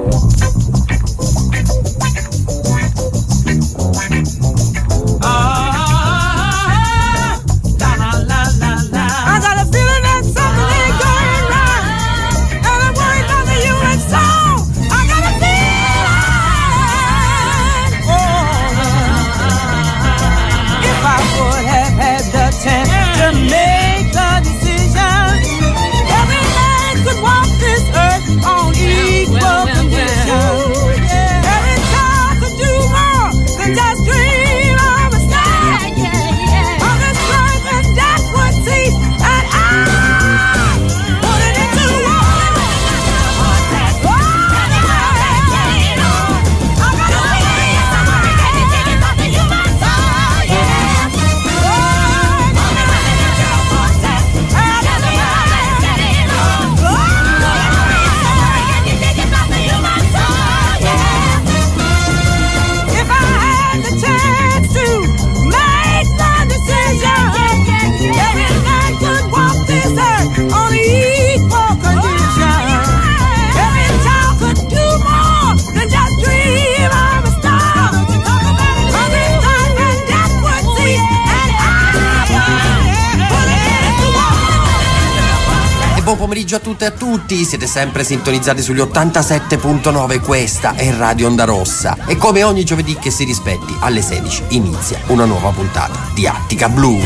Buon pomeriggio a tutte e a tutti, siete sempre sintonizzati sugli 87.9, questa è Radio Onda Rossa e come ogni giovedì che si rispetti alle 16 inizia una nuova puntata di Attica Blues.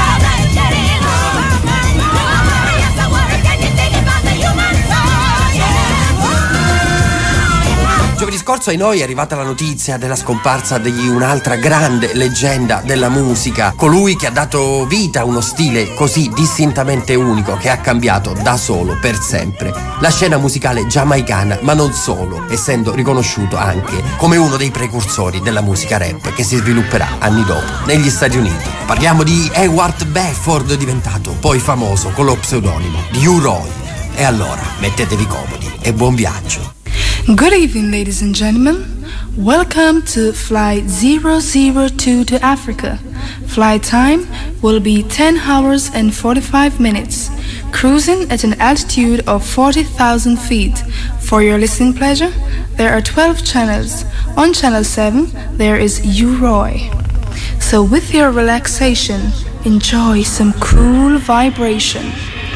Giovedì scorso ai noi è arrivata la notizia della scomparsa di un'altra grande leggenda della musica, colui che ha dato vita a uno stile così distintamente unico che ha cambiato da solo per sempre la scena musicale giamaicana, ma non solo, essendo riconosciuto anche come uno dei precursori della musica rap che si svilupperà anni dopo negli Stati Uniti. Parliamo di Howard Bedford, diventato poi famoso con lo pseudonimo di U-Roy. E allora mettetevi comodi e buon viaggio. Good evening, ladies and gentlemen. Welcome to Flight 002 to Africa. Flight time will be 10 hours and 45 minutes, cruising at an altitude of 40,000 feet. For your listening pleasure, there are 12 channels. On channel 7, there is U-Roy. So with your relaxation, enjoy some cool vibration.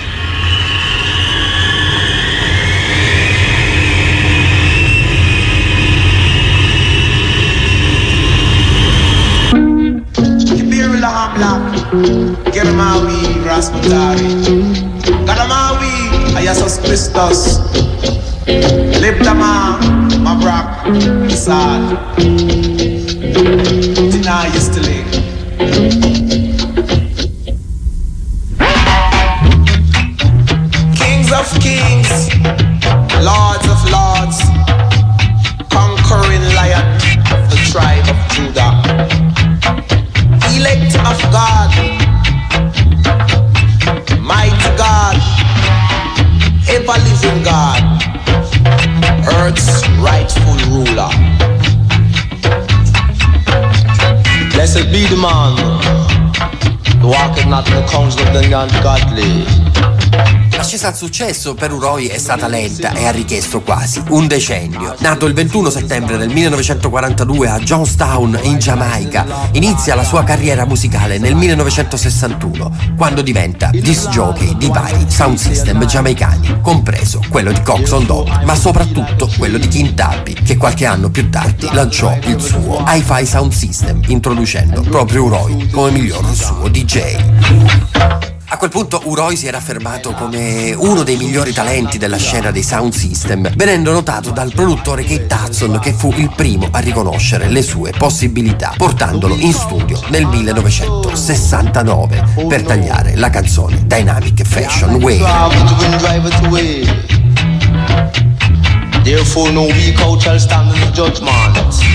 Get him out, we Rasputari. Got him out, we Ayasos Christos. Lip the man, my brock, sad. Tina yesterday. Kings of kings, lords of lords, conquering lion of the tribe of Judah. Elect of God, mighty God, ever-living God, earth's rightful ruler. Blessed be the man who walketh not in the counsel of the ungodly. L'ascesa al successo per U-Roy è stata lenta e ha richiesto quasi un decennio. Nato il 21 settembre del 1942 a Johnstown, in Giamaica, inizia la sua carriera musicale nel 1961, quando diventa disc jockey di vari sound system giamaicani, compreso quello di Coxsone Dodd, ma soprattutto quello di King Tubby, che qualche anno più tardi lanciò il suo Hi-Fi Sound System, introducendo proprio U-Roy come miglior suo DJ. A quel punto U-Roy si era affermato come uno dei migliori talenti della scena dei sound system, venendo notato dal produttore Keith Hudson, che fu il primo a riconoscere le sue possibilità, portandolo in studio nel 1969 per tagliare la canzone Dynamic Fashion Way. Therefore no weak out shall stand in the judgment.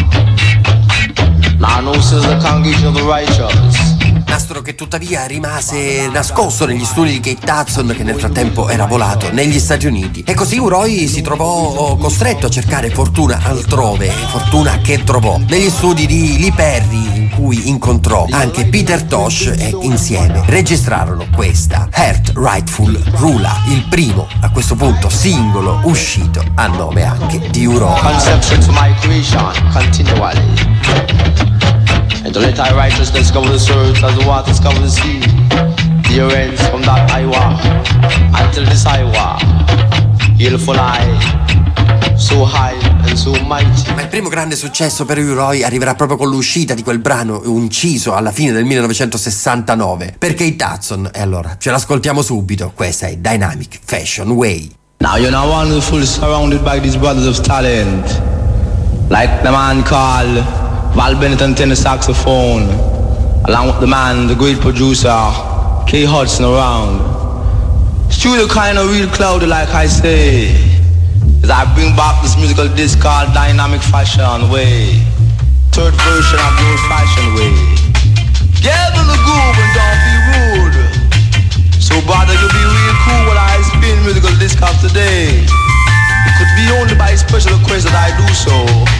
Now no says the congregation of the righteous. Nastro che tuttavia rimase nascosto negli studi di Keith Hudson, che nel frattempo era volato negli Stati Uniti, e così U-Roy si trovò costretto a cercare fortuna altrove, fortuna che trovò negli studi di Lee Perry, cui incontrò anche Peter Tosh e insieme registrarono questa Earth Rightful Ruler, il primo a questo punto singolo uscito a nome anche di U-Roy. Conception to my creation continually, and to let thy righteousness cover the earth as the waters cover the sea. The ends from that I walk until this I walk, healful eye. So high and so mighty. Ma il primo grande successo per U-Roy arriverà proprio con l'uscita di quel brano inciso alla fine del 1969 per Kate Hudson. E allora ce l'ascoltiamo subito. Questa è Dynamic Fashion Way. Now you're now wonderful, surrounded by these brothers of talent, like the man called Val Bennett on tenor saxophone, along with the man, the great producer Kate Hudson around. Studio kind of real cloudy, like I say, as I bring back this musical disc called Dynamic Fashion Way, third version of the old-fashioned way. Get in the groove and don't be rude. So brother, you be real cool when I spin musical disc of today. It could be only by special request that I do so.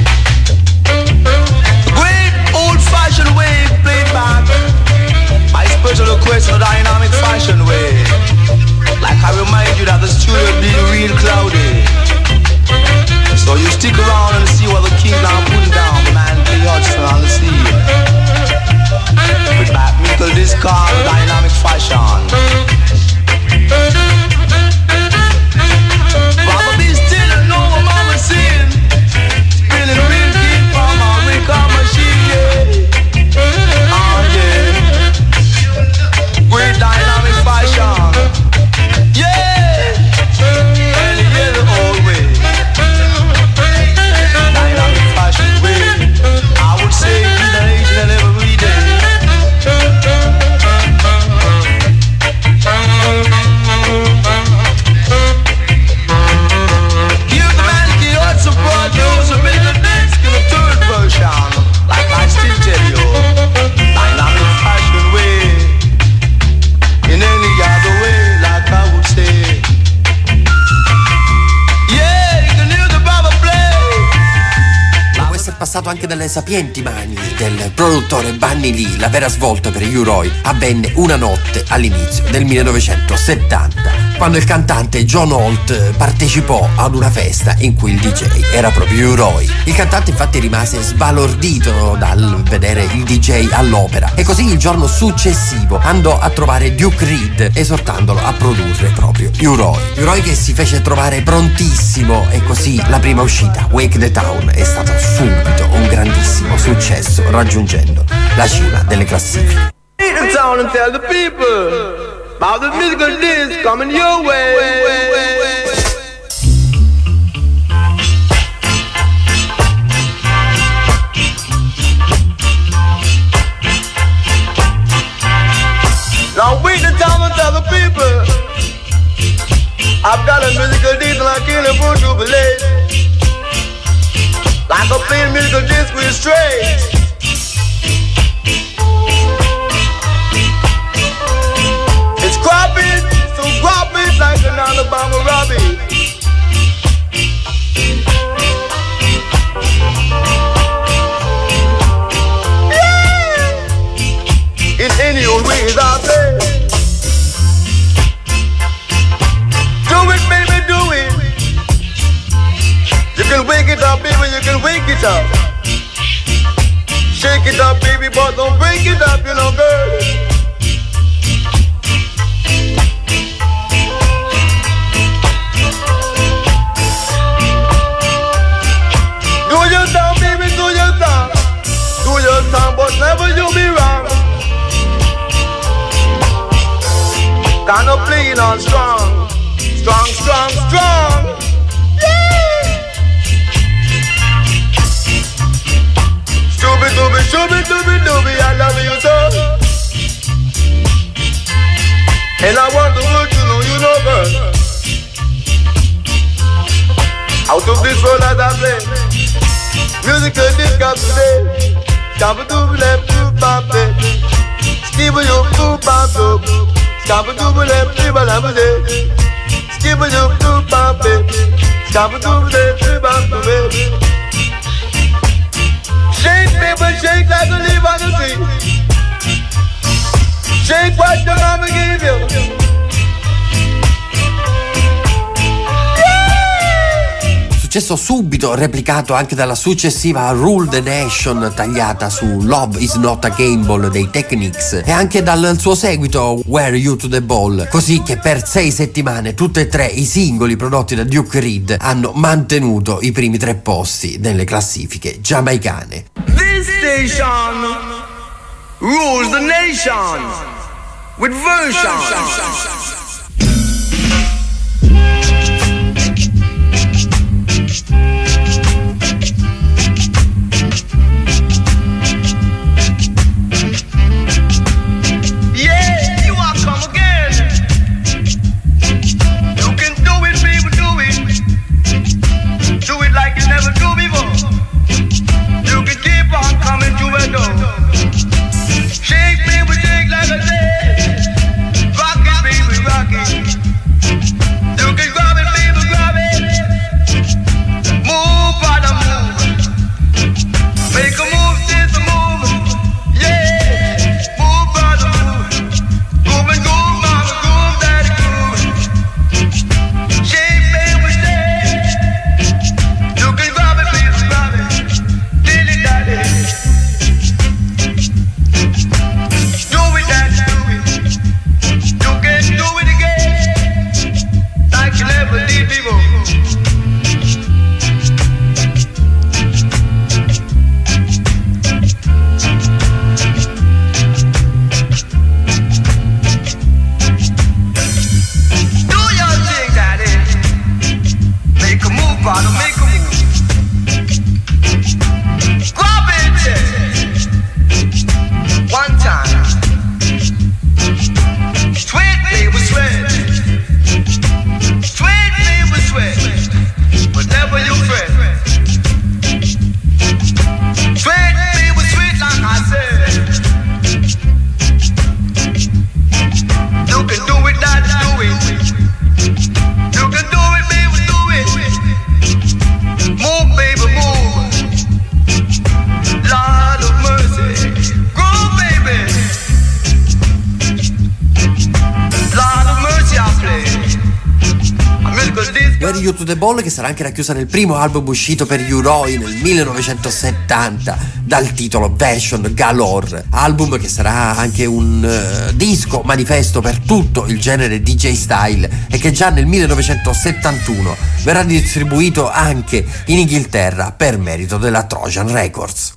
Great old-fashioned way played back by special request of Dynamic Fashion Way. Like I remind you that the studio be real cloudy. So you stick around and see what the king now putting down, the man Kate Hudson on the scene. With back musical disc called Dynamic Fashion. Baba be still and know what mama seen. Spinning real deep from our record machine, yeah. Oh yeah. Great Dynamic Fashion. Yeah. And yeah, the old way. Dynamic Fashion way. I would say be the age and every day. Give the man the odds to produce a bigger disc in the third version. Like I still tell you, Dynamic Fashion way. In any other way, like I would say. Yeah, you can hear the Baba play. Ma può essere passato anche dalle sapienti mani del produttore Bunny Lee. La vera svolta per U-Roy avvenne una notte all'inizio del 1970, quando il cantante John Holt partecipò ad una festa in cui il DJ era proprio U-Roy. Il cantante infatti rimase sbalordito dal vedere il DJ all'opera e così il giorno successivo andò a trovare Duke Reed esortandolo a produrre proprio U-Roy. U-Roy che si fece trovare prontissimo e così la prima uscita, Wake the Town, è stata subito un grandissimo successo, raggiungendo la cima delle classifiche. Beat the town and tell the people about the musical disc coming your way. Now beat the town and tell the people I've got a musical disc and I can't afford to be late. Like a plain musical disc with straight. It's cropping, so crop it like an Alabama Robbie. Yeah! In any old ways I play. Do it, baby, do it. You can wake it up, baby, you can wake it up. Shake it up, baby, but don't break it up, you know, girl. Do your time, baby, do your time. Do your time, but never you be wrong. Kind of playing on strong. Strong, strong, strong. Yeah! Shooby, dooby, shooby, dooby, dooby, I love you so. And I want the world to know you know, girl. Out of this world as I play. Musical disc of today. Scabba-dooby left to pop it. Skibba-yoop to pop it. Scabba-dooby left to pop it. Skibba-yoop to pop it. Scabba-dooby left to pop it. Shake, baby, shake like a leaf on quality. Take what the mama give you. Successo subito, replicato anche dalla successiva Rule the Nation tagliata su Love is Not a Game Ball dei Technics e anche dal suo seguito Were You to the Ball, così che per 6 settimane tutti e 3 i singoli prodotti da Duke Reed hanno mantenuto i primi 3 posti nelle classifiche giamaicane. This station rules the nation with version. Were You to the Ball, che sarà anche racchiusa nel primo album uscito per gli Uroi nel 1970 dal titolo Version Galore, album che sarà anche un disco manifesto per tutto il genere DJ style e che già nel 1971 verrà distribuito anche in Inghilterra per merito della Trojan Records.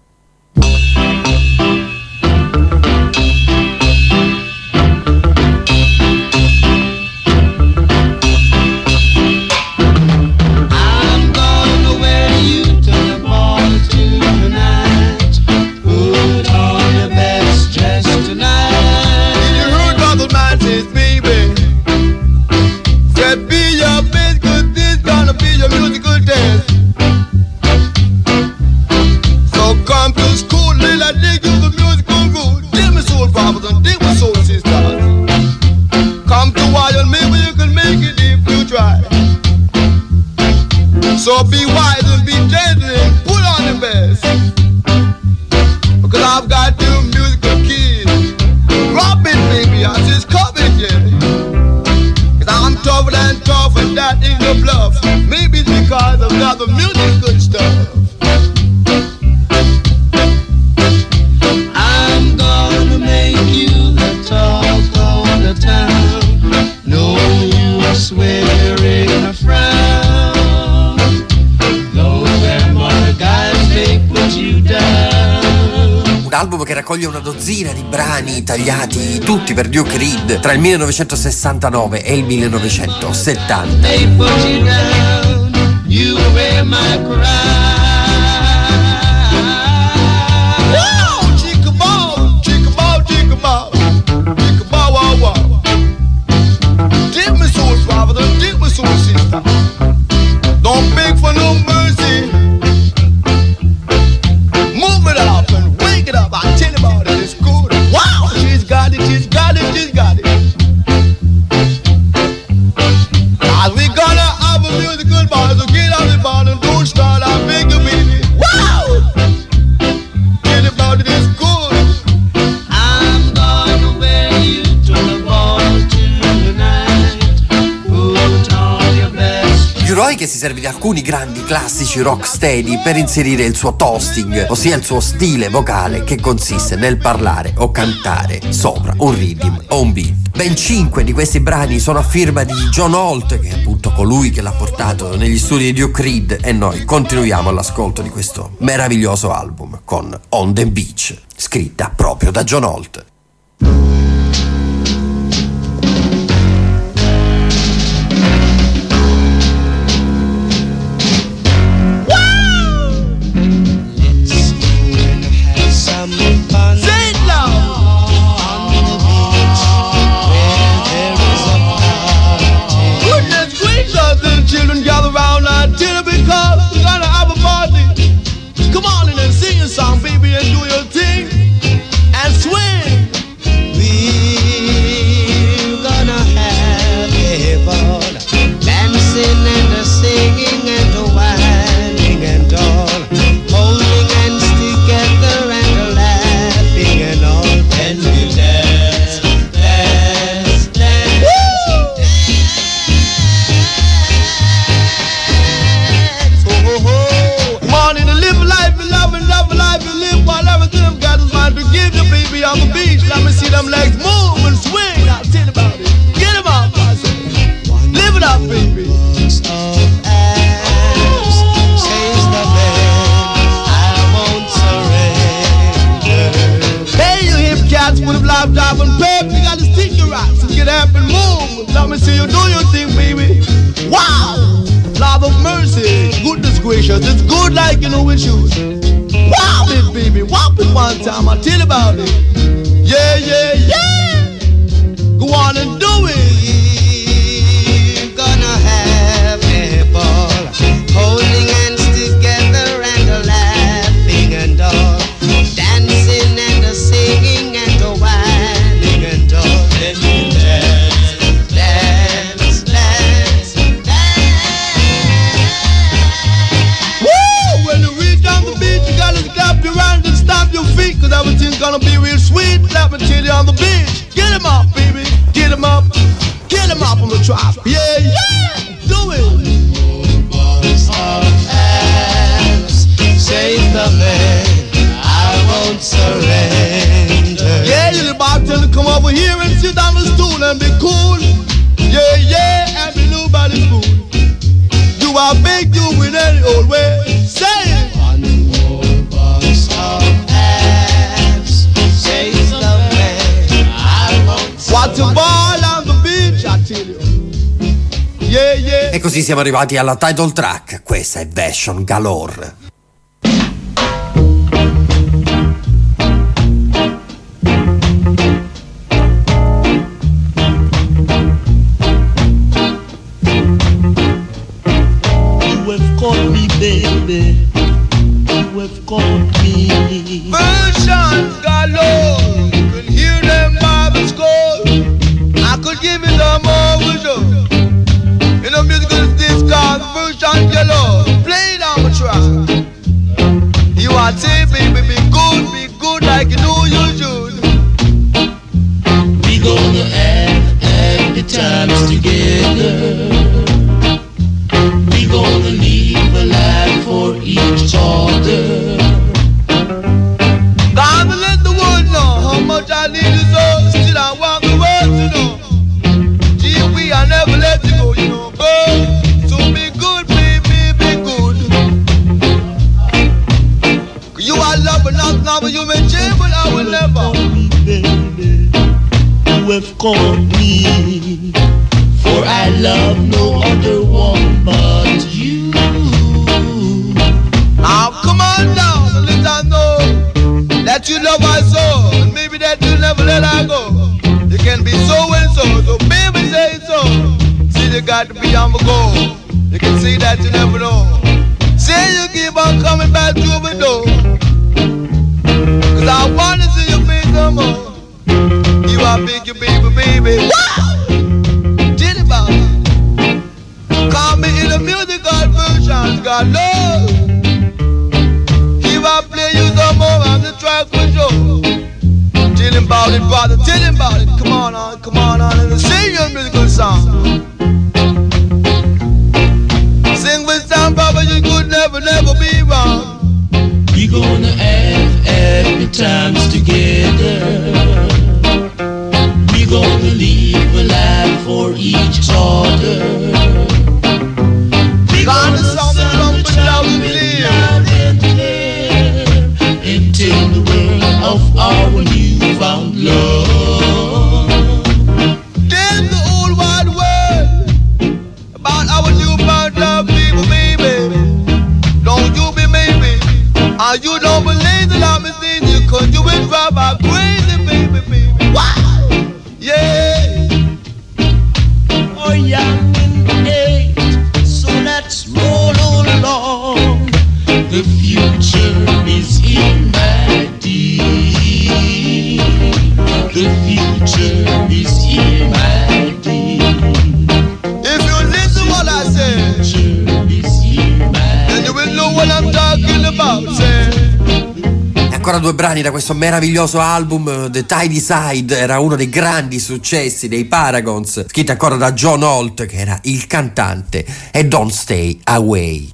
So be wise and be gentle and put on the best, because I've got two musical keys. Drop it, baby, I just cover it, yeah. Cause I'm tougher than tough and that ain't no bluff. Maybe it's because I've got the music good stuff. I'm gonna make you the talk of the town. No use swearing a frown. Un album che raccoglie una dozzina di brani tagliati tutti per Duke Reed tra il 1969 e il 1970. Don't beg for no mercy. Move it up and wake it up. I tell you about it, it's good. Wow, she's got it, she's got it, she's got it. As we gonna have a musical bar, so get out the bar and don't start out. si serve di alcuni grandi classici rocksteady per inserire il suo toasting, ossia il suo stile vocale che consiste nel parlare o cantare sopra un rhythm o un beat. Ben 5 di questi brani sono a firma di John Holt, che è appunto colui che l'ha portato negli studi di Duke Reed, e noi continuiamo all'ascolto di questo meraviglioso album con On the Beach, scritta proprio da John Holt. Children gather round now till because we're gonna have a party. Come on in and sing a song, baby, and do your thing and swing. We're gonna have a ball, dancing and singing and whining and all, holding hands together and laughing and all. And we dance, dance, dance. Woo! Morning to live a life, and love a life, and live while everything got his mind to give you, baby, on the beach. Let me see them legs move and swing. Now tell you about it. Get him out, I say. Live it up, baby. Hey, you hip cats with a live job and pep, you gotta stick your rocks and get up and move. Let me see you do your thing, baby. Wow! Lord of mercy, goodness gracious, it's good like you know it should. Wow it, baby, whop it one time, I'll tell you about it. Yeah, yeah, yeah. Go on and do it. We're gonna have a ball, holding hands together and laughing and all, dancing and singing and whining and all. Then we dance, dance, dance, dance. Woo! When you reach down the beach, you gotta clap your hands and stomp your feet, cause everything's gonna be real sweet. Let me tell you on the beach. Get him up, baby. Get him up. Get him up on the drop. Yeah, yeah. Do it. Save the man, I won't surrender. Yeah, you the bartender, come over here and sit on the stool and be cool. Yeah, yeah, and be nobody's fool. Do I beg you in any old way? Say it. One more box of abs, save the man, I won't surrender. Watch a ball on the beach, I tell you. Yeah, yeah. E così siamo arrivati alla title track, questa è Version Galore. You have caught me, baby. You have caught me. Versions galore. You can hear them by the score. I could give you some more visual. In the musical this called version galore. Play it on the track. You are saying, baby, be good like you know you should. We gonna have happy times together. We gonna live a life for each other. Gonna let the world know how much I need you so. Still I want the world to know. Gee, we I never let you go, you know, girl. So be good, baby, be good. You are love, but not now, but you may change, but I will never. Baby, you have caught me, for I love no other one but you. Now come on down and let her know that you love her so, and maybe that you never let her go. You can be so and so baby say so. See you got to be on the go. You can see that you never know. Say you keep on coming back to the door, cause I wanna see you face some more. You are big, you baby, baby. Wow! Did it about it. Call me in the musical version, God love. If I play you some more on the track for sure. Tell him about it, brother, tell him about it. Come on, and sing your musical song. Sing And you don't believe that I'm a thing, you could do it drive my crazy, baby, baby. Wow, yeah. Oh, young and age, so let's roll along. The future is in my deed. The future is in my deed. If you listen to what I say, then you will know what I'm talking about, say. Ancora due brani da questo meraviglioso album. The Tidy Side era uno dei grandi successi dei Paragons, scritto ancora da John Holt, che era il cantante, e Don't Stay Away.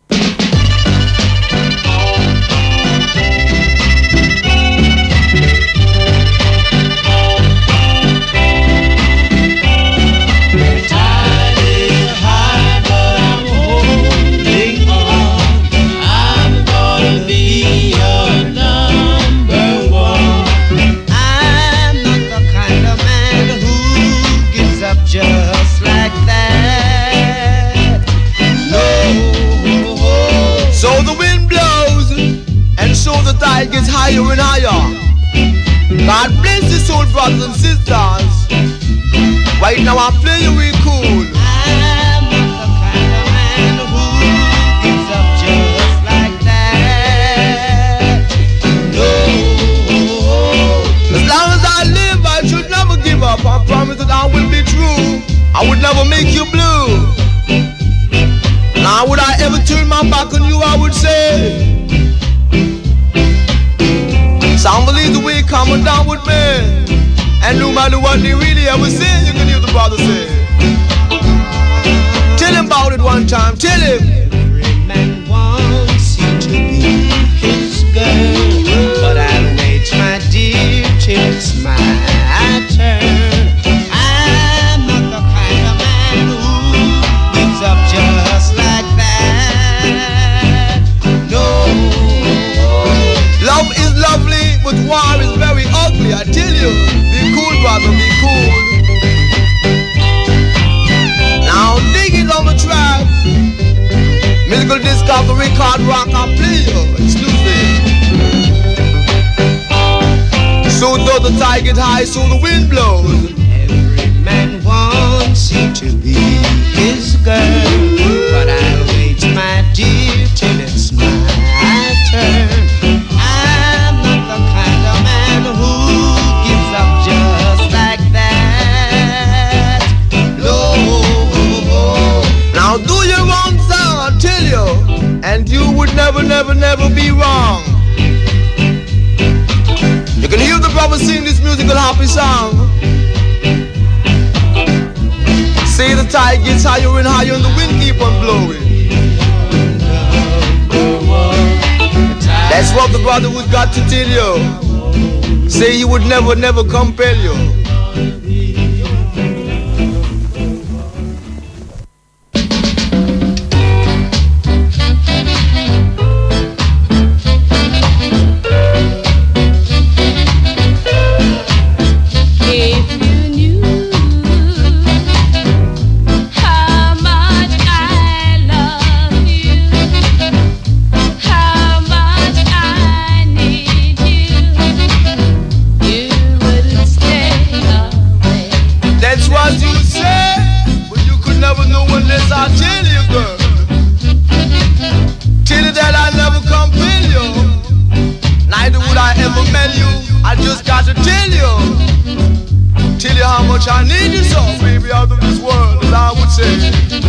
Just like that, no. So the wind blows, and so the tide gets higher and higher. God bless the soul, brothers and sisters. Right now I'm playing real cool. I'm not the kind of man who gives up just like that, no. As long as I live, I should never give up. I promise that I will be true. I would never make you blue. Now would I ever turn my back on you, I would say. Some believe the way coming down with me. And no matter what they really ever say, you can hear the brother say. Tell him about it one time, tell him. Every man wants you to be his girl, but I'll wait, my dear, till it's my turn. Just like that, no. Love is lovely, but war is very ugly. I tell you, be cool, brother, be cool. Now dig it on the track. Musical discovery card rock and play exclusive. So though the tide get high, so the wind blows. Every man wants you to be his girl, but I'll wait, my dear, till it's my turn. I'm not the kind of man who gives up just like that, no. Now do your own song, I'll tell you, and you would never, never, never be wrong. You can hear the brother sing this musical happy song. Say the tide gets higher and higher and the wind keep on blowing. That's what the brotherhood got to tell you. Say he would never, never compel you. I need you so, baby, out of this world, as I would say.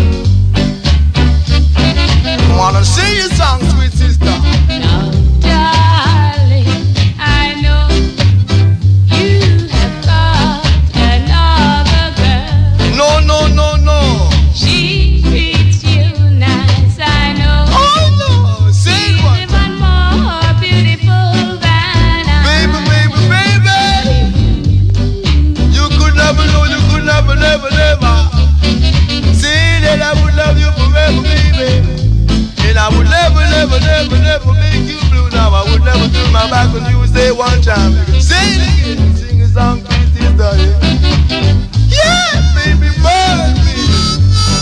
I wanna sing your song, sweet sister. Now, darling, I know you have got another girl. No, no, no, no. She treats you nice, I know. Oh no, say what? Even more beautiful than I. Baby, baby, baby. You could never know, you could never, never, never. Say that I would love you forever, baby. And I would never, never, never, never make you blue. Now I would never turn my back on you. Say one time, say it again. Sing a song, please, sister. Yeah, baby, burn me,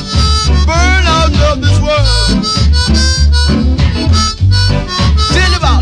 burn out of this world. Tell about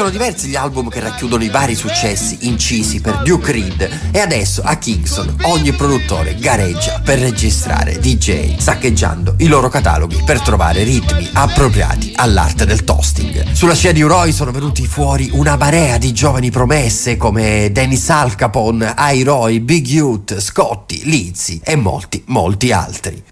sono diversi gli album che racchiudono i vari successi incisi per Duke Reed e adesso a Kingston ogni produttore gareggia per registrare DJ, saccheggiando i loro cataloghi per trovare ritmi appropriati all'arte del toasting. Sulla scia di Roy sono venuti fuori una marea di giovani promesse come Dennis Al Capone, I-Roy, Big Youth, Scotty, Lizzy e molti altri.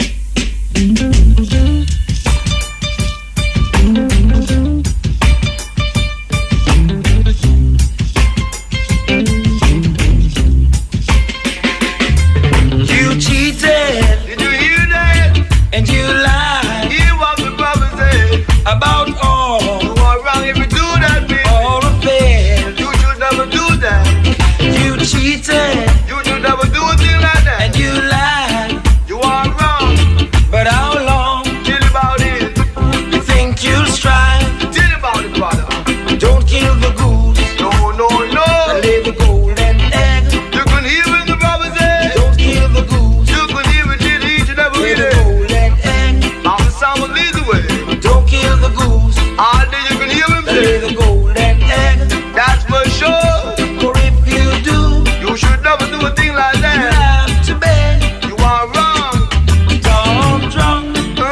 About all you are wrong if you do that, baby. All the fair, you should never do that. You cheated, you should never do a thing like that. And you lied, you are wrong. But how long? Tell about it. You think you'll strive? Tell about it, brother. Don't kill the goose. No. Lay the golden egg. You can hear when the brother says. Don't kill the goose. You can hear it till each and every day. Lay the golden egg. Now the sound will lead the way. Don't kill the goose. All day you can hear him say. Lay the golden egg. That's for sure. For if you do, you should never do a thing like that. You have to beg. You are wrong. Don't drunk.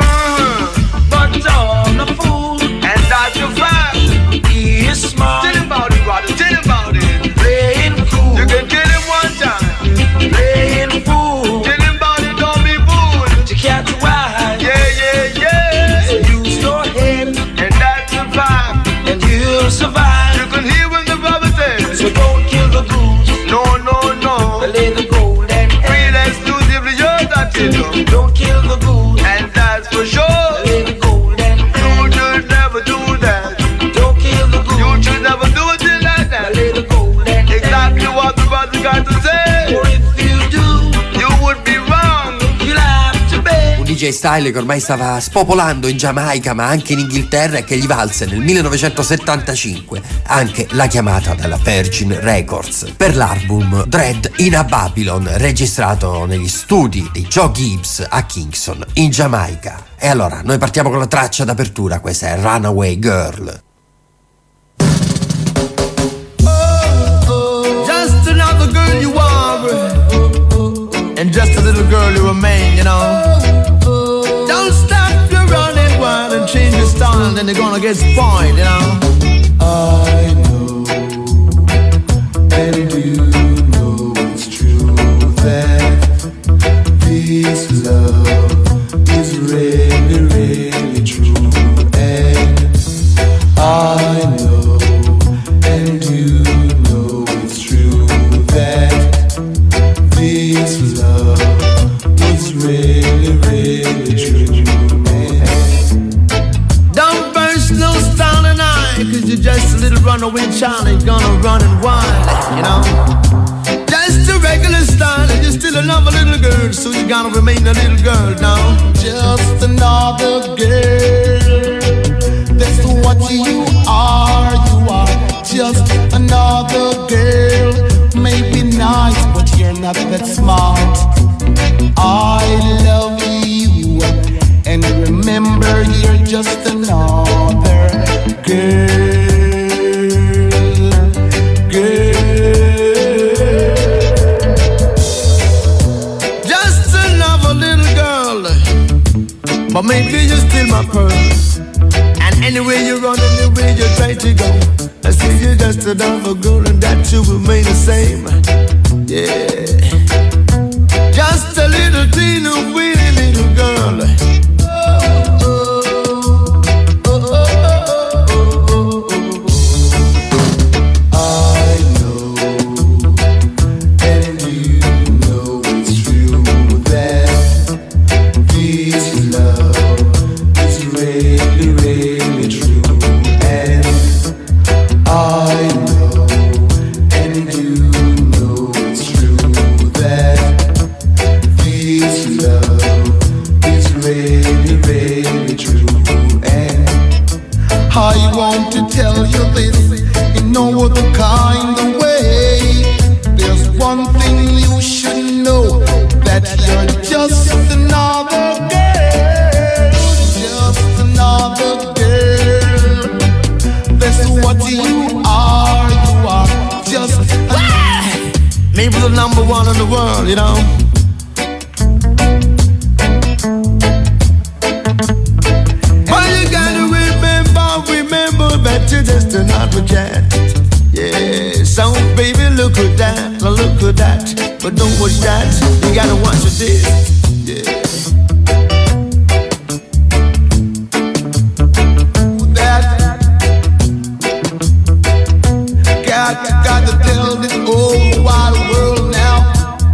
But Tom the fool. And that's your fact. He is smart. Tell him about it, brother. Tell him about it. Playing fool. You can kill him one time. Playing fool. Tell him about it. Don't be fooled. You can't wise. Yeah. Use your head. And that's a fact. And you'll survive. You can hear when the brother says. So don't kill the goose. No. Lay the golden egg. Real exclusively yours, I tell you. Don't kill the goose. And that's for sure. Lay the golden egg. You should never do that. Don't kill the goose. You should never do a thing like that. Lay the golden egg. Exactly what the brother got to say. For if you do, you would be wrong. You'll have to beg. Un DJ style che ormai stava spopolando in Giamaica ma anche in Inghilterra e che gli valse nel 1975 anche la chiamata della Virgin Records per l'album Dread in a Babylon, registrato negli studi di Joe Gibbs a Kingston in Giamaica. E allora noi partiamo con la traccia d'apertura, questa è Runaway Girl. Just another girl you are, and just a little girl you remain, you know. Don't stop your running wild and change your style, then you're gonna get spoiled, you know. I know, and you know it's true that this love is really, really true. And I know, and you know it's true that this love is really, really true. Don't burst no style and eye, 'cause you're just a little runaway child, ain't gonna run and whine, you know. Just a regular style, and you're still another little girl, so you gotta remain a little girl now. Just another girl, that's what you are just another girl. Maybe nice, but you're not that smart. I love you, and remember you're just another girl. Just another little girl, but maybe you're still my pearl. And anywhere you run, anywhere you try to go, I see you're just another girl, and that you remain the same. Yeah, just a little teeny weeny little girl. I know, and you know it's true that this love is really, really true. And I know, and you know it's true world, you know. But you gotta remember that you just do not forget. Yeah, so baby, look at that, but don't watch that. You gotta watch this. Yeah. Got to tell this whole wide world now.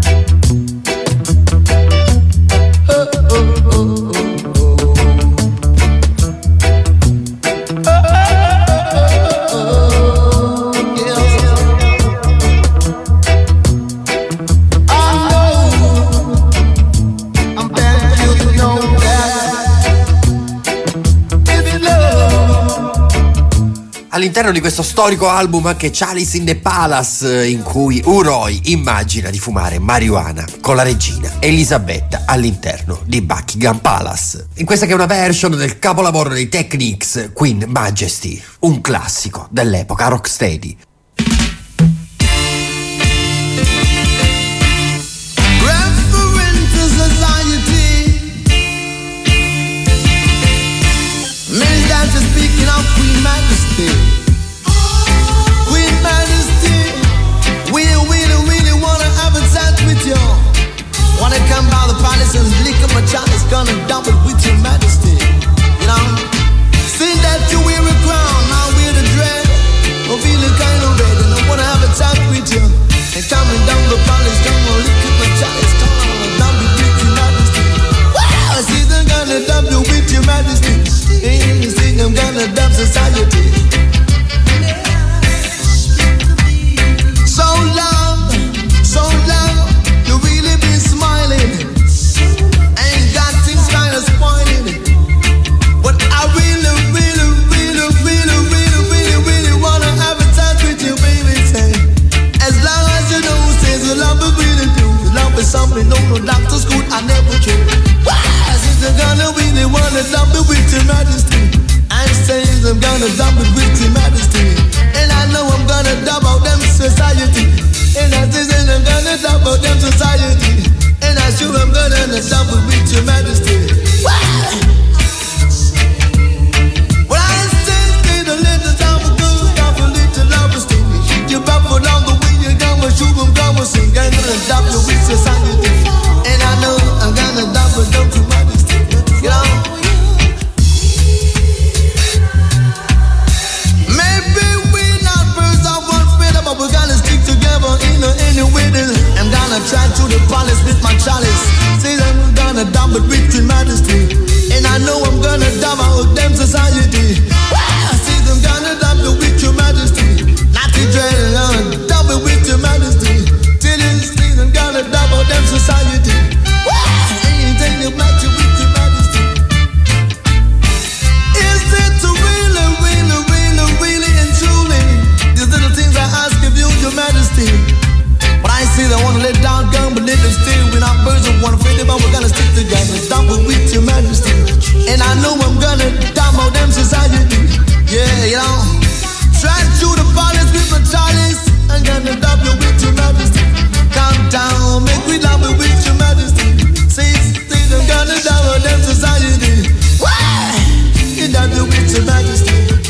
All'interno di questo storico album anche Chalice in the Palace, in cui Uroy immagina di fumare marijuana con la regina Elisabetta all'interno di Buckingham Palace. In questa che è una version del capolavoro dei Techniques, Queen Majesty, un classico dell'epoca rocksteady. Speaking of Queen Majesty, Queen Majesty, we really wanna have a chat with you. Wanna come by the palace and lick up my chalice, gonna dump it with your Majesty. You know, see that you wear a crown, now wear the dread, or feeling kind of red, and I wanna have a chat with you. And coming down the palace, gonna lick up my chalice, gonna dump it with your Majesty. Wow, see they're gonna dump you with your Majesty. In the sing, I'm gonna dump society. So long, you really been smiling. Ain't got things kinda spoiling. But I really wanna have a chat with you, baby. Say, as long as you know, says the love is really true. Love is something no doctor school I never knew. I'm gonna really wanna dump it with your Majesty. I'm saying I'm gonna dump it with your Majesty. And I know I'm gonna dump out them society. And I say I'm gonna dump out them society. And I sure I'm gonna dump it with your Majesty. Well, I say the little time ago, dump a little love is taking. Hit your baffle down the way you're gonna shoot them, gonna sing. I'm gonna dump you with society. And I know I'm gonna dump it down to Majesty. You know? Maybe we're not birds of one feather, but we're gonna stick together in any way. I'm gonna try to the palace with my chalice. Say that I'm gonna dump it with your Majesty. And I know I'm gonna dump out them society. Say I'm gonna dump it with your Majesty. Not to dread, I'm gonna dump it with your Majesty. Till you say I'm gonna dump out them society. Anything you like to with your Majesty. Your Majesty, but I say they wanna let down gun, but let them stay. We're not birds of one feather, but we're gonna stick together. Dump it with your Majesty, and I know I'm gonna dump out them society. Yeah, you know, try to the palace with my chalice. I'm gonna dump you with your Majesty. Calm down, make me dump it with your Majesty. Say I'm gonna dump out them society. Why? You dump you with your Majesty.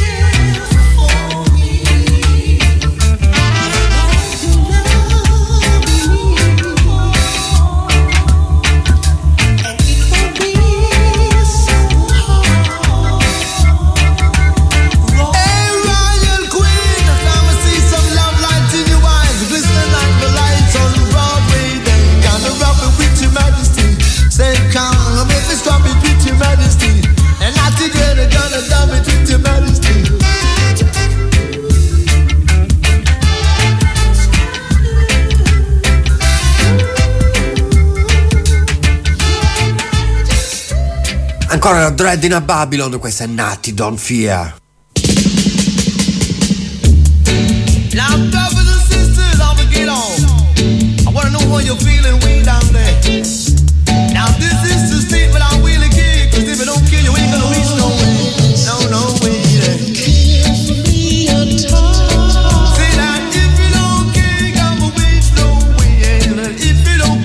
Ancora Dread in a Babylon, questa è Natty Don't Fear. Now, brothers and sisters, I'ma get on. I wanna know how you're feeling way down there. Now, this is the statement I really give, cause if it don't kill you, ain't gonna reach no way. No way. Say that if you don't kill, I'm gonna reach no way. And if you don't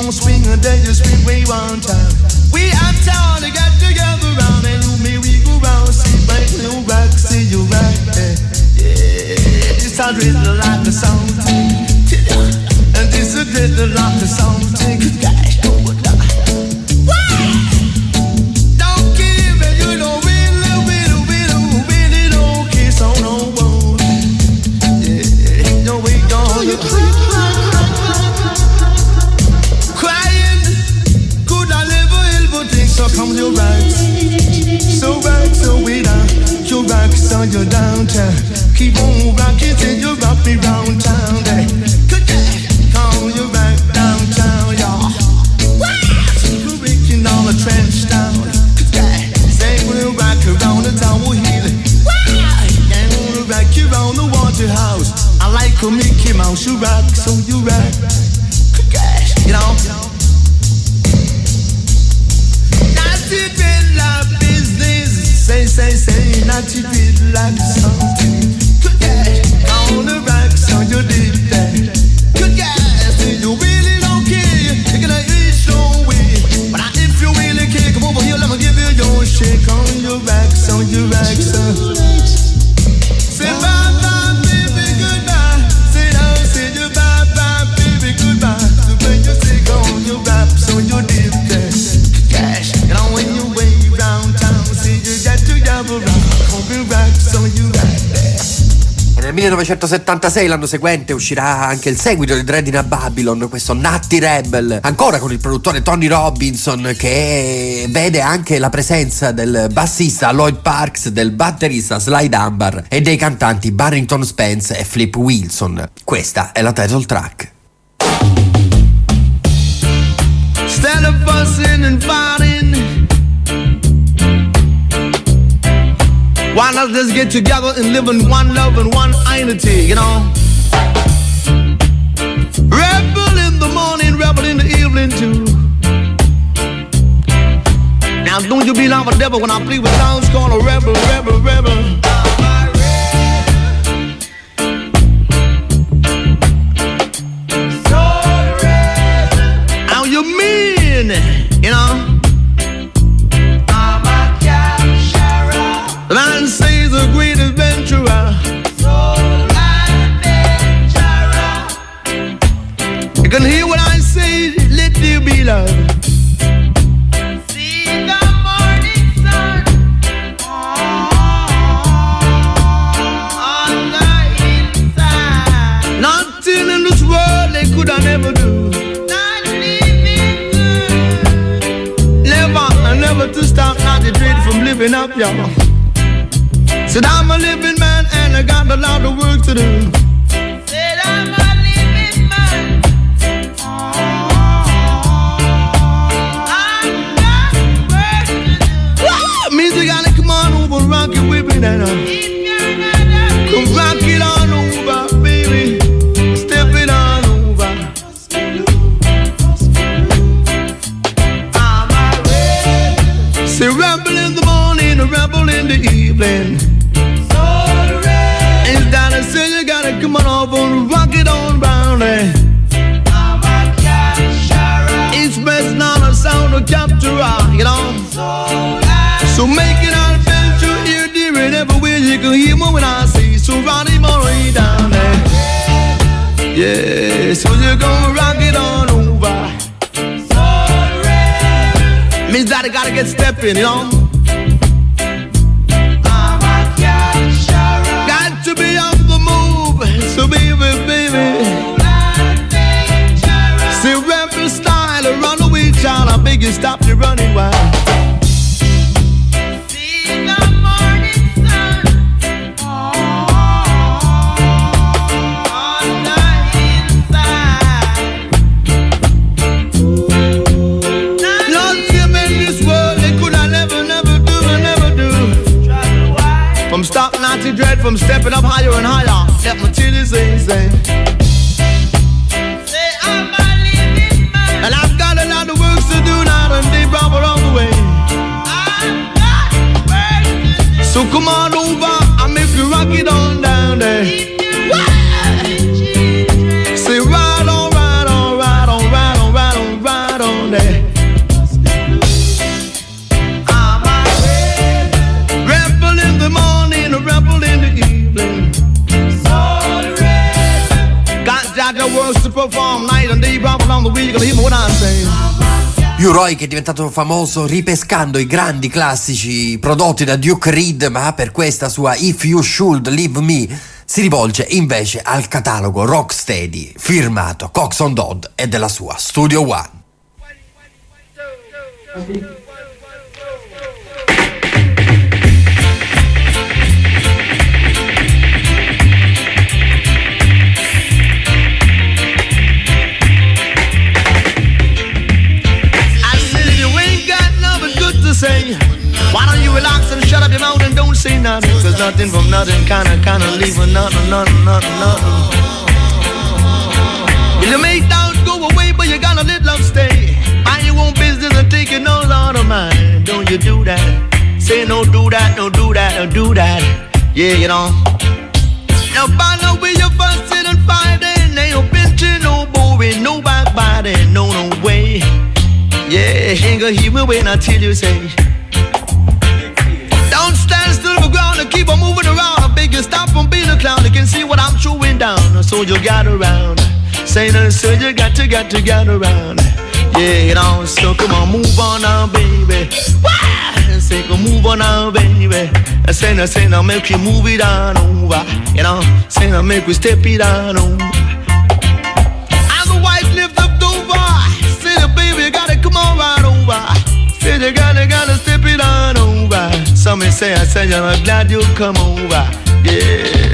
gonna swing and then you swing way round town. We uptown, they got together round and you may we go round, see back, you rock, see you rock, yeah. This a drizzle like a something, and this a drizzle like a something. Gosh, don't give it, you know, really don't kiss on no one. Yeah, no we don't. You crying, could I never help things? So come your right, so right, so we down. Your rock, so you're downtown. Keep on rocking till you rock me round town. Come you back downtown, y'all. We're reaching all the trench down. Say we'll rock around the town, we'll heal it. And we'll rock you around the water house. I like a Mickey Mouse, you rock, so you rock. You know. Not it been like business. Say, not it been like something. On the rock, so you did that. Good guys, you really don't care. You're gonna eat your way. But if you really care, come over here, let me give you your shake. On your back, so you rock, so. Say bye-bye, baby, goodbye. Say now, say you bye-bye, baby, goodbye. So when you say on your rap, so you did that. Cash, you know when you wave round town, see you got to gather round. Home you rock, so you rock that. Nel 1976, l'anno seguente, uscirà anche il seguito di Dread in a Babylon, questo Natty Rebel, ancora con il produttore Tony Robinson, che vede anche la presenza del bassista Lloyd Parks, del batterista Sly Dunbar e dei cantanti Barrington Spence e Flip Wilson. Questa è la title track. Instead of fussing and fighting, why not just get together and live in one love and one unity, you know? Rebel in the morning, rebel in the evening too. Now don't you be like a devil when I play with sounds called a rebel, rebel, rebel. How you mean, you know? The man says a great adventurer. You can hear what I say, let there be love. See the morning sun on the inside. Nothing in this world they could I never do. Not living good. Never to stop, not to dread from living up, y'all. Said I'm a living man and I got a lot of work to do. Said I'm a living man. I got work to do. Music gotta come on over, rock it with me now. Come rock it on over, baby. Step it on over. I'm a rebel. Say rebel in the morning, a rebel in the evening. I say you gotta come on over and rock it on round there. It's best not a sound to capture, you know. So make it an adventure here, dear, and everywhere you can hear me when I say so. Ride him all right down there. Yeah, so you're gonna rock it on over. Means that I gotta get stepping, you know. Got to be on the move, so baby. See rebel style, a runaway child, I beg you stop your running wild. See the morning sun on the inside. Nothing in this world they could I never do. From stop Nazi dread, from stepping up higher and higher. Let my chillies say. Say I'm a living man. And I've got a lot of work to do now and they brought on the way. I've got work to do. So come on over, I'll make you rock it on down there. Say ride on, ride on, ride on, ride on, ride on, ride. perform night and day, drop along the way. You gonna hear me what I'm saying. U-Roy, che è diventato famoso ripescando i grandi classici prodotti da Duke Reed, ma per questa sua If You Should Leave Me si rivolge invece al catalogo Rocksteady firmato Coxsone Dodd e della sua Studio One. Say, why don't you relax and shut up your mouth and don't say nothing? Cause nothing from nothing kinda leaving nothing. Well, you may doubt go away, but you gotta let love stay. Mind your own business and take it no lot of mine. Don't you do that? Say no, do that, no, do that, no, do that. Yeah, you know. Now by the way you're fussing and fighting, ain't no pinching, no bowing, no backbiting, no way. Yeah, ain't gonna hear me when I tell you, say, don't stand still on the ground and keep on moving around. I beg you stop from being a clown. You can see what I'm throwing down, so you got around. Say no, so you got to get around. Yeah, you know, so come on, move on now, baby. Why? Say, come move on now, baby. Say no, make you move it on over. You know, say no, make we step it on over. As the wife lift up over. Baby, you gotta come on right over. Say you gotta step it on over. Some may say, I said, I'm glad you come over. Yeah.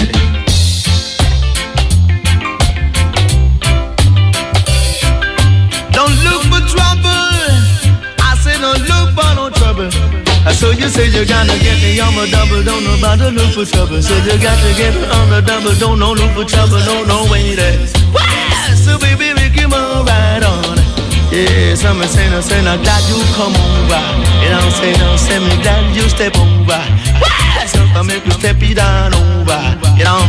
Don't look for trouble. I said, don't look for no trouble. So you say you gotta get me on the double. Don't nobody look for trouble. So you got to get me on the double. Don't no look for trouble. No way there. So baby, come on right on. Yeah, some say no, glad you come over. You know, say me glad you step over. So I make you step it down over. You know.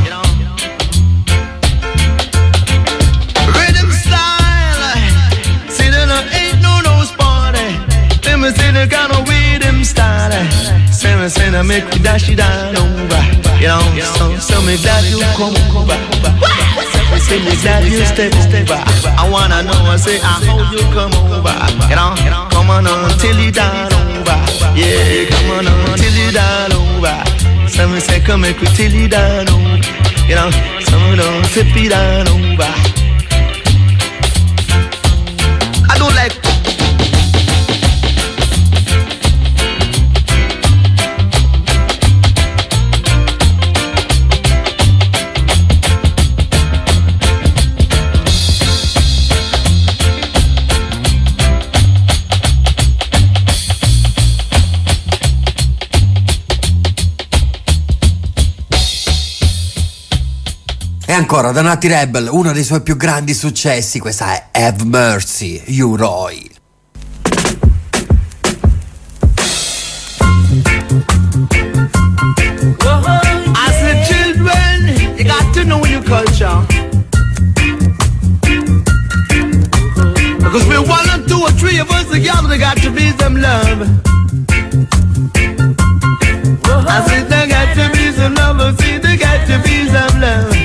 Rhythm style, see there ain't no party. Let me say the kind of rhythm style. Say no, make you dash it down over. You know, so me glad you come over. Say me glad you step over. I wanna know, I say, I hope you come over. You know, come on until you down over. Yeah, come on until you down over. Some say, come make we till you down over. You know, some don't tip it down over. I don't like. E ancora da Natty Rebel, uno dei suoi più grandi successi, questa è Have Mercy, U-Roy. I said, children, you got to know your culture. Because we're 1 or 2 or 3 of us together, they got to be some love. I said, there got to be some love, see, there got to be some love.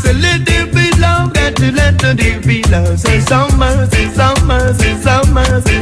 Let the deep be love. Say some mercy, some mercy, some mercy,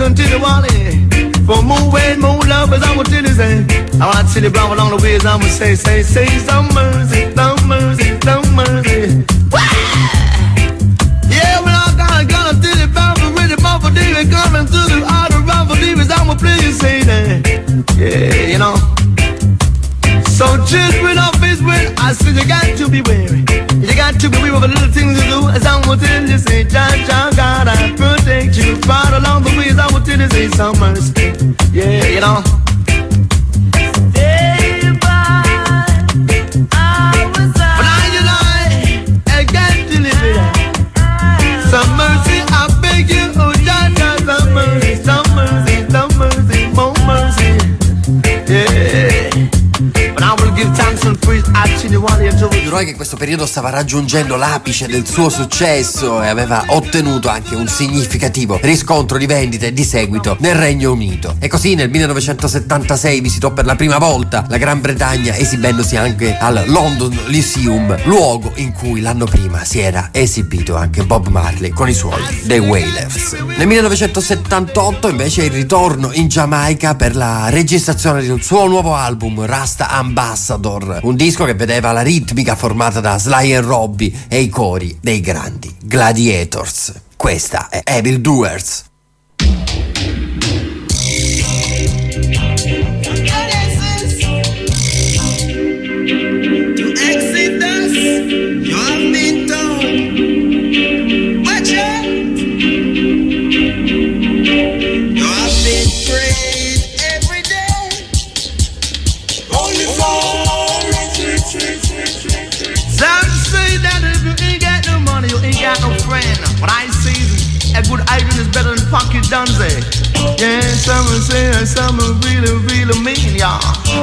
continually. For more way, more love, as I will tell you, say. I want to tell you, brother, along the way, as I will say, some mercy, some mercy, some mercy. Yeah, well, I'm gonna tell you, brother, with the bumper, David, coming to the other brother, David, I will play you, say that. Yeah, you know. So children of Israel, I said you got to be wary. You got to be wary of the little things you do. As I will tell you, say, Jah, God, I protect you. Right along the way, as I will tell you, say, some mercy. Yeah, you know. Stay by our side. But I got to live it. Some mercy, I beg you, oh Jah, some mercy, some mercy, some mercy, more mercy. Yeah. Roy, che in questo periodo stava raggiungendo l'apice del suo successo e aveva ottenuto anche un significativo riscontro di vendite e di seguito nel Regno Unito. E così nel 1976 visitò per la prima volta la Gran Bretagna, esibendosi anche al London Lyceum, luogo in cui l'anno prima si era esibito anche Bob Marley con i suoi The Wailers. Nel 1978 invece il ritorno in Giamaica per la registrazione del suo nuovo album Rasta Ambassador, un disco che vedeva la ritmica formata da Sly and Robbie e i cori dei grandi Gladiators. Questa è Evil Doers. But I say a good iron is better than pocket dunze. Yeah, some will say and some will really, really mean, y'all.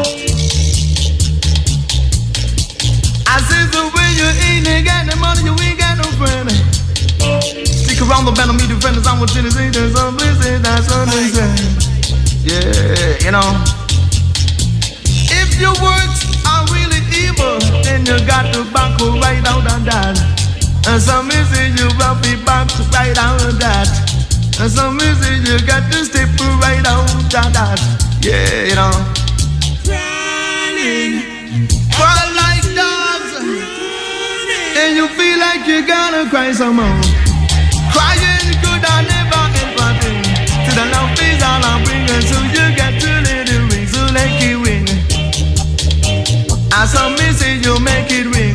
I say so when you ain't got no money, you ain't got no friend. Stick around the band of me, the friends, I'm with you, say there's something, say that's something, say. Yeah, you know. If your works are really evil, then you got to back right out and down. And some music you will be back right out of that. And some music you got to step right out of that. Yeah, you know. Crying, cry like dogs, and you feel like you gotta cry some more. Crying could I never ever do. To the love is all I'm bringing, so you got to let it ring, so let it ring. And some music you make it ring.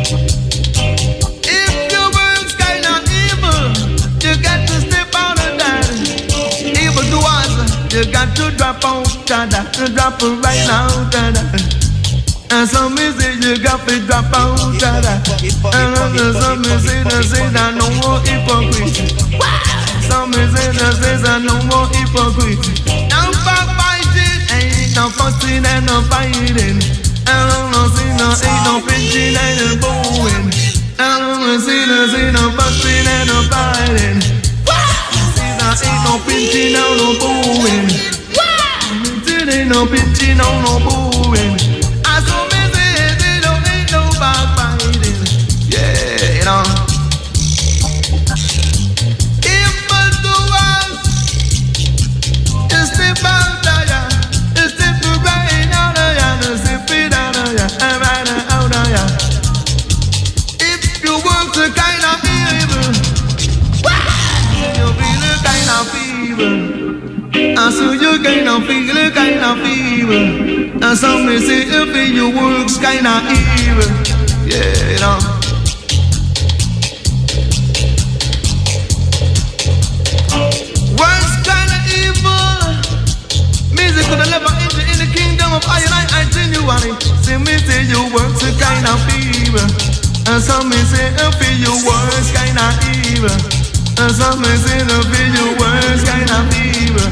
You got to drop on, tada, drop it right now, tada. And some music you got to drop on, tada. And some music that says I no more hypocrite. Some music that says I no more hypocrite. No backbiting, ain't no fussing and no fighting. I don't see no, ain't no pinching and no booing. I don't see no fussing and no fighting. Ain't no pinching, no booing. Ain't no pinching, no booing. I saw me say there ain't no backbiting. Yeah, you know. Evil doers, you step out of ya, you step right out of ya, you step it out of ya, right out of ya. If you work the kind of evil, you'll be the kind of fever. And so you kind of feel the kind of fever. And some may say if your work's kind of evil. Yeah, you know. Work's kind of evil. Music could never enter in the kingdom of I genuinely. Say me say your work's a kind of fever. And some may say if your work's kind of evil. And some may say the video words kind of fever.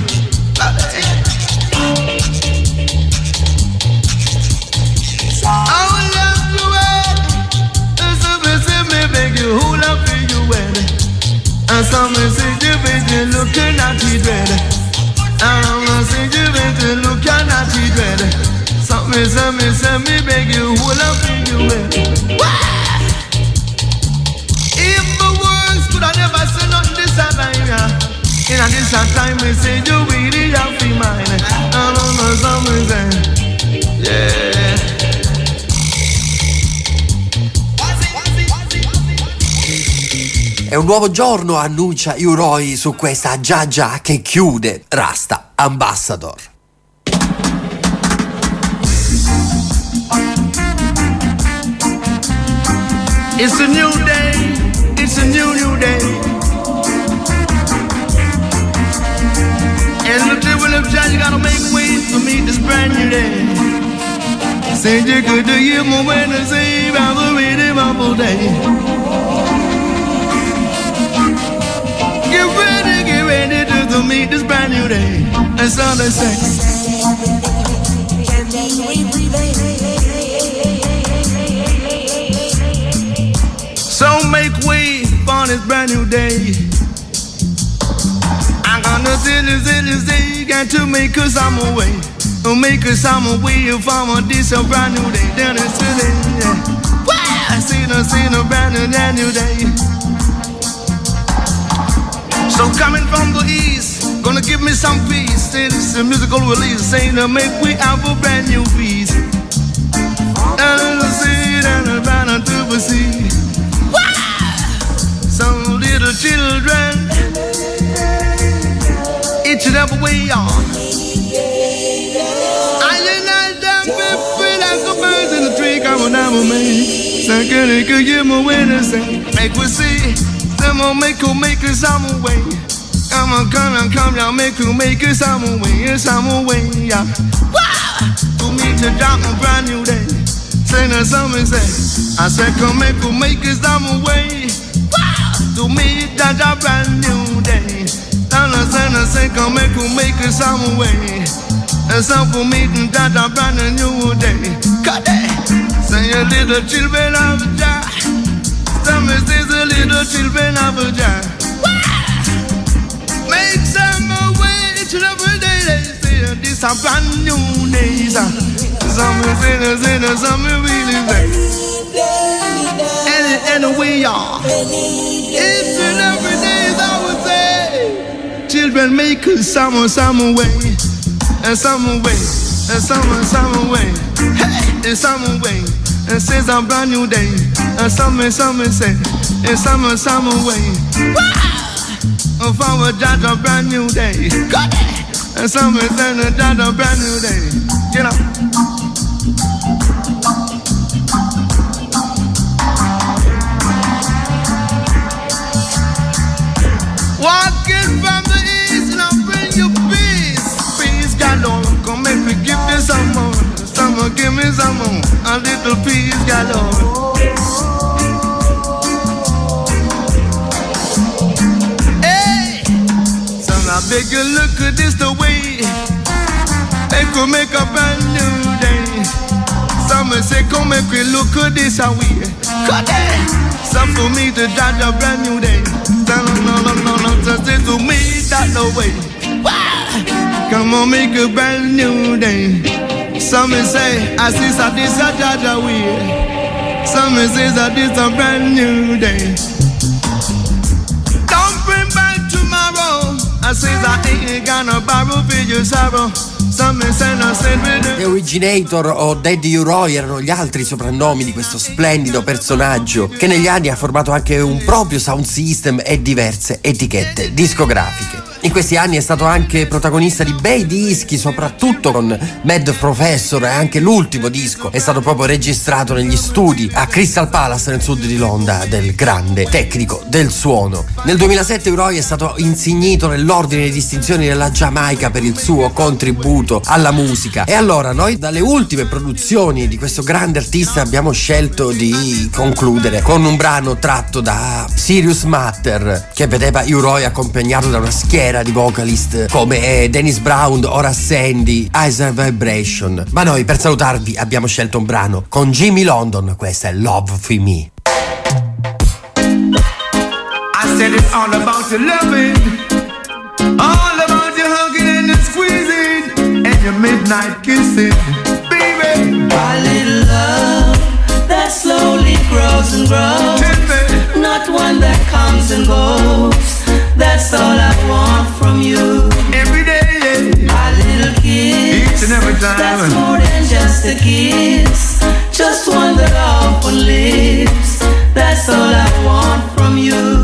I will love you well. And some may say me beg you, who love you well. And some may say you beg looking at it red. And I'm gonna say you beg looking at it red. Some may say me beg you, who love you well. If the words could I never say nothing this time, yeah. In this time we say you really have to mine. I don't know something. Yeah. E un nuovo giorno annuncia U-Roy su questa Già Già che chiude Rasta Ambassador. It's a new day, it's a new day. And the devil of Jah, you gotta make way for me this brand new day. Say you could do you more when I say about the reading of all day. Get ready to meet this brand new day. And so they say. So make way for this brand new day. I'm gonna tell you, say, got to make us some way. Make us some way from this brand new day. Down in city, yeah. Wow, I seen a brand new day. So coming from the east, gonna give me some peace. It's a musical release, saying to make we have a brand new peace. And the sea, and the banner to the sea. Some little children, each and every way on. I unite them people like the birds in the tree, coming down with me. Second, they could give me when they say, make we see. Them will make it some way. Come on, y'all, make it some way, yeah. Wow! To me to drop a brand new day. Say that something say, I said, come make it some way. Wow! To me that's a brand new day. I say, come make it some way. And some for me that's a brand new day. Cut it! Say a little children of Jah. Some is a little children of Jah. Make some way to the day. They say this a brand new day. Some is some really say. And we are. Each and every day I would say. Children make some way. And some way. And some way. Hey, in some way. And says a brand new day. And some say, in some way. Wow! For a judge a brand new day. Got it! And some say a judge a brand new day. You know. Walking from the east and I'll bring you peace. Peace galore. Come make me give you some more. Someone give me some more. A little peace galore. Hey! Son, I beg you look at this the way. They could make a brand new day. Someone say come make me look at this how we. Cut it! Some for me to judge a brand new day. No, just say to me that the way. Come on make a brand new day. Some say, I see that this a Jaja way. Some say that this a brand new day. Don't bring back tomorrow. I say that ain't gonna borrow for your sorrow. The Originator o Daddy U-Roy erano gli altri soprannomi di questo splendido personaggio che negli anni ha formato anche un proprio sound system e diverse etichette discografiche. In questi anni è stato anche protagonista di bei dischi, soprattutto con Mad Professor, e anche l'ultimo disco è stato proprio registrato negli studi a Crystal Palace nel sud di Londra del grande tecnico del suono. Nel 2007 U-Roy è stato insignito nell'ordine di distinzioni della Giamaica per il suo contributo alla musica. E allora noi dalle ultime produzioni di questo grande artista abbiamo scelto di concludere con un brano tratto da Serious Matter, che vedeva U-Roy accompagnato da una schiera di vocalist come Dennis Brown, Horace Sandy, Isaac Vibration. Ma noi per salutarvi abbiamo scelto un brano con Jimmy London. Questa è Love for Me. I said it's all about your loving, all about your hugging and your squeezing and your midnight kissing, baby. My little love that slowly grows and grows, not one that comes and goes. That's all I want from a kiss, just one that often lives. That's all I want from you.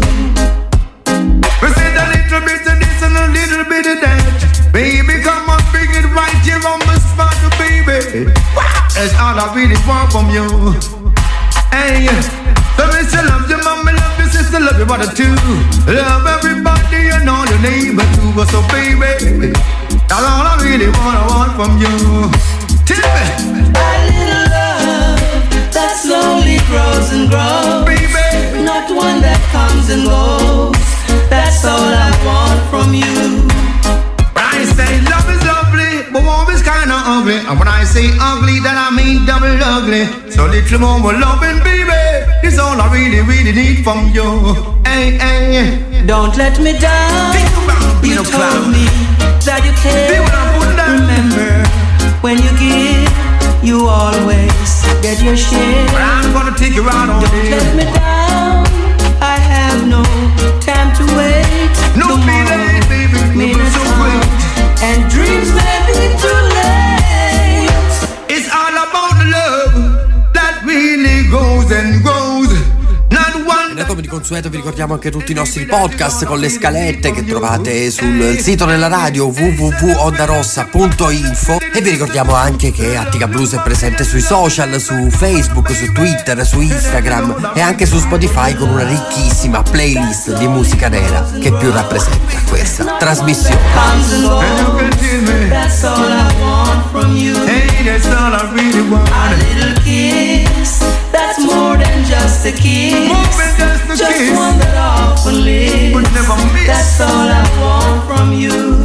We said a little bit of this and a little bit of that. Baby, come on, bring it right here on the spot, baby. That's all I really want from you. Hey, so me still love you, mama, love you, sister, love you, brother too. Love everybody and all your neighbor too. But so baby, that's all I really want from you. Tell me. A little love that slowly grows and grows, Baby, not one that comes and goes. That's all I want from you. when I say love is lovely, but love is kinda ugly. And when I say ugly, then I mean double ugly. So little more loving, baby, is all I really, really need from you. Hey, hey. Don't let me down. You told me that you care. Remember, when you give, you always get your share. But I'm gonna take you out on Don't let me down. I have no time to wait. No delay, baby, minutes so great. And dreams may be too late. It's all about the love that really goes and goes. Not one. E come di consueto vi ricordiamo anche tutti i nostri podcast con le scalette che trovate sul sito della radio www.ondarossa.info, e vi ricordiamo anche che Attica Blues è presente sui social, su Facebook, su Twitter, su Instagram e anche su Spotify con una ricchissima playlist di musica nera che più rappresenta questa trasmissione. Comes and goes. That's all I want from you. Hey, that's all I really want. A little kiss, that's more than just a kiss. More than just a Just kiss. one that often lives. Would never miss. That's all I want from you.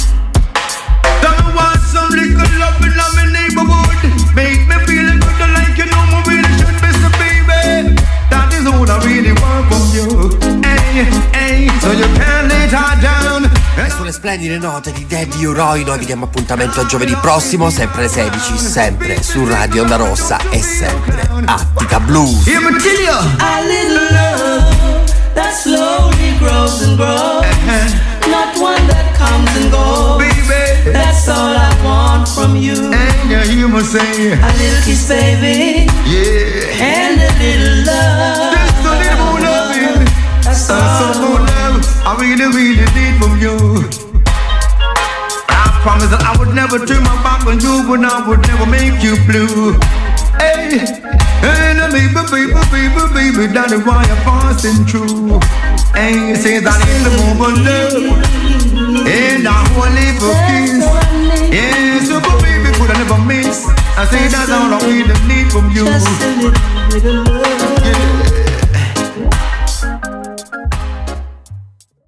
Don't want some little love in my neighborhood. Make me feel good like you know me really should be, so baby. That is all I really want from you. Hey, hey, so you can't let her down. E sulle splendide note di Daddy Uroi noi vi diamo appuntamento a giovedì prossimo, sempre alle 16, sempre su Radio Onda Rossa e sempre Attica Blues. Hear me tell you. A little love that slowly grows and grows. Not one that comes and goes. Baby, That's all I want from you. and you hear me say, A little kiss, baby, yeah. and a little love. Just a little more loving. That's all. Some more love I really, really need from you. I promise that I would never turn my back on you, but I would never make you blue. Hey, and baby, baby, that is why I'm passing through. Hey, say that in the moment love, and I only for kiss. Yeah, so baby, could I never miss? I say that's all I really need from you. Just a little